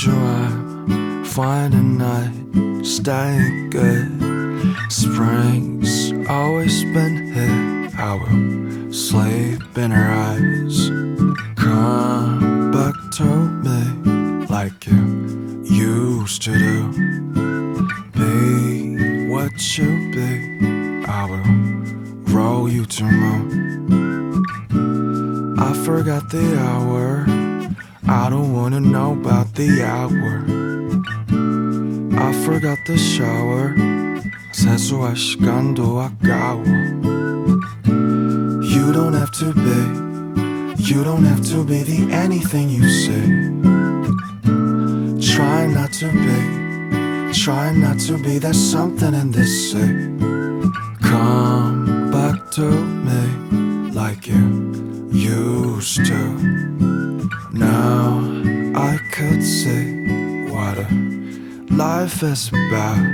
you I'm fine tonight, staying good. Spring's always been here, I will sleep in her eyes. Come back to me like you used to do. Be what you be, I will roll you to moon. I forgot the hour, I don't wanna know about the hour. I forgot the shower, 세수할 시간도 아까워. You don't have to be the anything you say. Try not to be that something in this say. Come back to me like you used to. Now I could see what a life is about.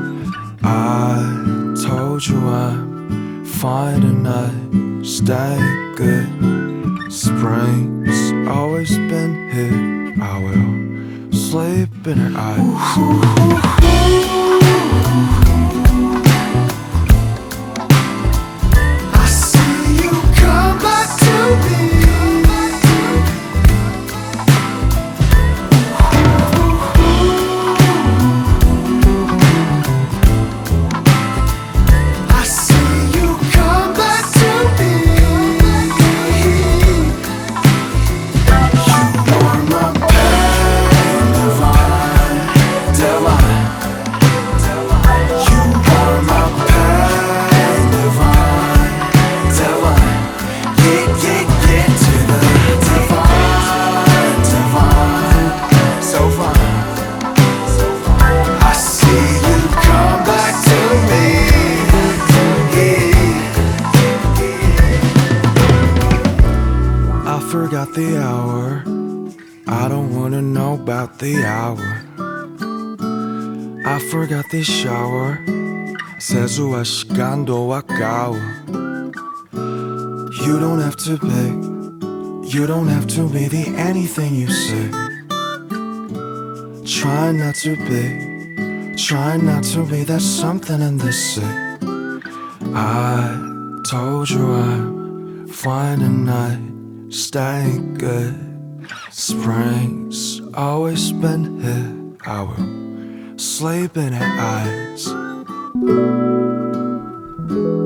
I told you I'm fine tonight, stay good. Spring's always been here, I will sleep in her eyes. I see you come back to me. Forgot the hour, I don't wanna know about the hour. I forgot the shower, 세수할 시간도 아까워. You don't have to be the anything you say. Try not to be that something in this say. I told you I'm fine tonight, staying good. Spring's always been here, I will sleep in her eyes.